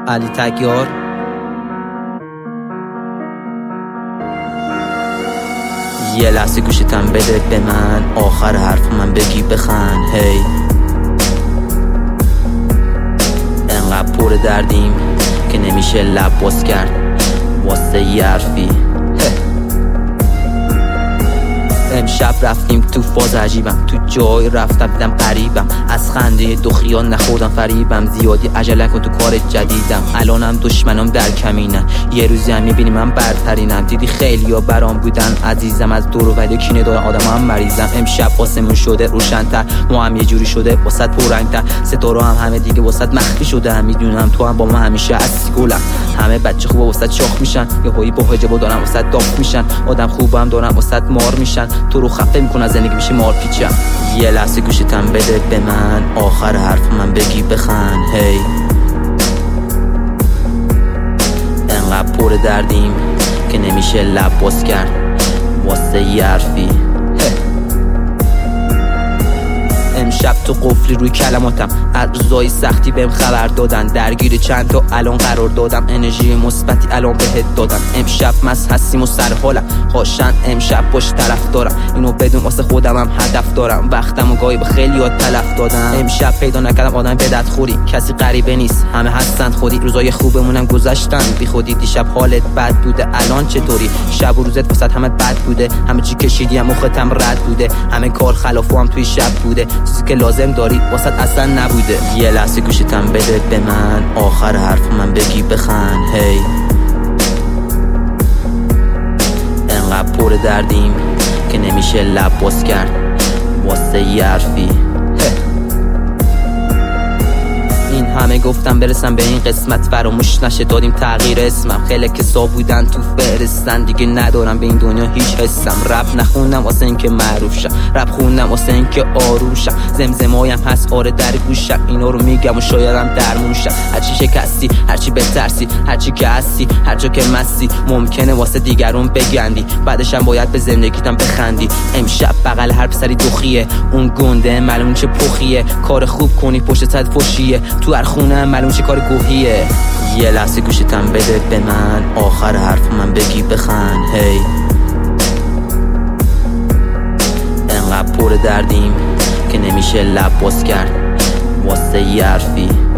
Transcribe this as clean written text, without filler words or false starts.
علی تگیار. یه لحظه گوشتم بده به من، آخر حرف من بگی بخند. هی انقدر پر دردیم که نمیشه لب باز کرد واسه یه حرفی. امشب رفتیم تو فاز عجیبم، تو جای رفتم دیدم قریبم، از خنده دو خیال نخوردم فریبم، زیادی عجله کن تو کار جدیدم، الانم دشمنم در کمینن، یه روزی هم میبینی من برترینم، دیدی خیلی ها برام بودن عزیزم، از دور و ولی کینه دارن آدم هم مریضم، امشب آسمون شده روشن‌تر، ما هم یه جوری شده واسط پررنگ‌تر، ستاره هم همه دیگه واسط مخفی شده، هم میدونم تو هم با ما همیشه هستی گلم، همه بچه خوبا واسط شاخ میشن، یه هایی با حجابا دارن واسط داغ میشن، آدم خوبم دارن واسط مار میشن، تو رو خفه میکنه زندگی میشه مار پیچم. یه لحظه گوشتم بده به من، آخر حرف من بگی بخند. هی انقدر پر دردیم که نمیشه لب باز کرد واسه یه حرفی. امشب تو قفلی روی کلماتم، از روزای سختی بهم خبر دادن، درگیر چند تا الان قرار دادم، انرژی مثبتی الان بهت دادم، امشب مست هستیم و سر حالم، هاشن امشب باش طرف دارم، اینو بدون واسه خودم هم هدف دارم، وقتم و گاهی به خیلیات تلف دادم، امشب پیدا نکردم آدم بدت خوری، کسی غریبه نیست همه هستن خودی، روزای خوبمونم گذشتن بی خودی، دیشب حالت بد بوده الان چطوری، شب و روزت واسه همه بد بوده، همه چی کشیدی هم مختم رد بوده، همه کار خلافو هم توی شب بوده، چیزی که لازم داری واسط اصلا نبوده. یه لحظه گوشتم بده به من، آخر حرف من بگی بخند. هی انقدر پر دردیم که نمیشه لب باز کرد واسه یه حرفی. این همه گفتم برسم به این قسمت، فراموش نشه دادیم تغییر اسمم، خیلی کسا بودن تو فرستن، دیگه ندارم به این دنیا هیچ حسم، رپ نخوندم واسه این که معروف شم، رپ خوندم واسه این که آروم شم، زمزمایم هست آره در گوشم، اینا رو میگم و شایدم درمون شم، هرچی شکستی هرچی بترسی هرچی که هستی هرچا که مستی، ممکنه واسه دیگرون بگندی، بعدشم باید به زندگیتم بخندی، امشب بغل هر پسری دخیه، اون گنده معلوم چه پخیه، کار خوب کنی پشت صد فوشیه، تو هر خونه معلوم چه کار گوهیه. یه لحظه گوشتم بده به من، آخر حرف من بگی بخند. هی انقدر پر دردیم که نمیشه لب باز کرد واسه یه حرفی.